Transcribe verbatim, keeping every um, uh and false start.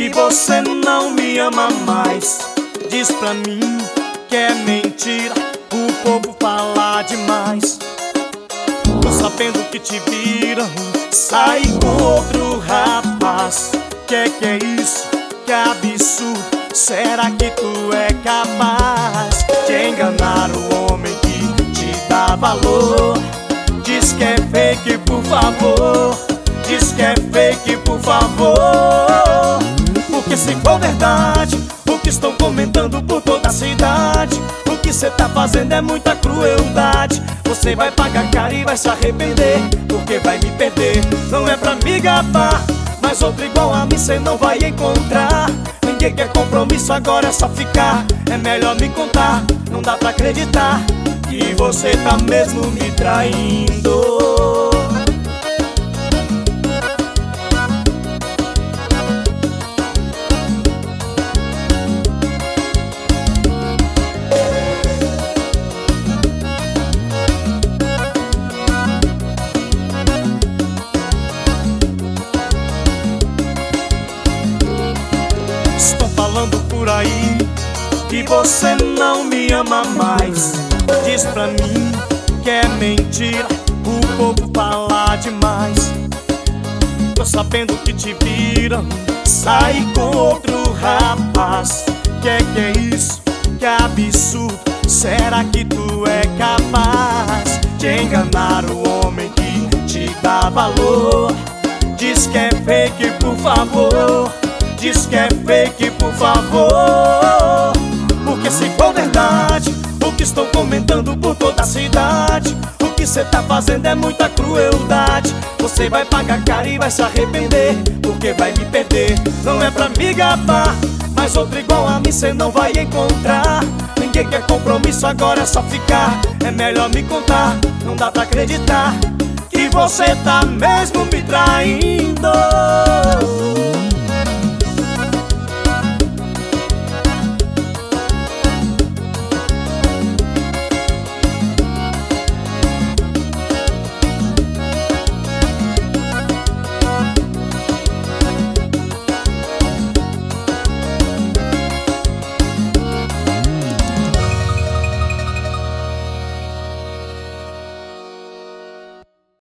que você não me ama mais. Diz pra mim que é mentira, o povo fala demais. Tô sabendo que te viram, sai com outro rapaz. Que que é isso? Que absurdo, será que tu é capaz de enganar o homem que te dá valor? Diz que é fake, por favor. Diz que é fake, por favor. Porque se for verdade o que estão comentando por toda a cidade, o que cê tá fazendo é muita crueldade. Você vai pagar caro e vai se arrepender, porque vai me perder. Não é pra me gabar, mas outro igual a mim cê não vai encontrar. Ninguém quer compromisso, agora é só ficar. É melhor me contar, não dá pra acreditar que você tá mesmo me traindo. Estão falando por aí que você não me ama mais. Diz pra mim que é mentira, o povo fala demais. Tô sabendo que te viram, sai com outro rapaz. Que que é isso? Que absurdo, será que tu é capaz de enganar o homem que te dá valor? Diz que é fake, por favor. Diz que é fake, por favor. Porque se for verdade o que estão comentando por toda a cidade, o que cê tá fazendo é muita crueldade. Você vai pagar caro e vai se arrepender, porque vai me perder. Não é pra me gabar, mas outro igual a mim cê não vai encontrar. Ninguém quer compromisso, agora é só ficar. É melhor me contar, não dá pra acreditar que você tá mesmo me traindo.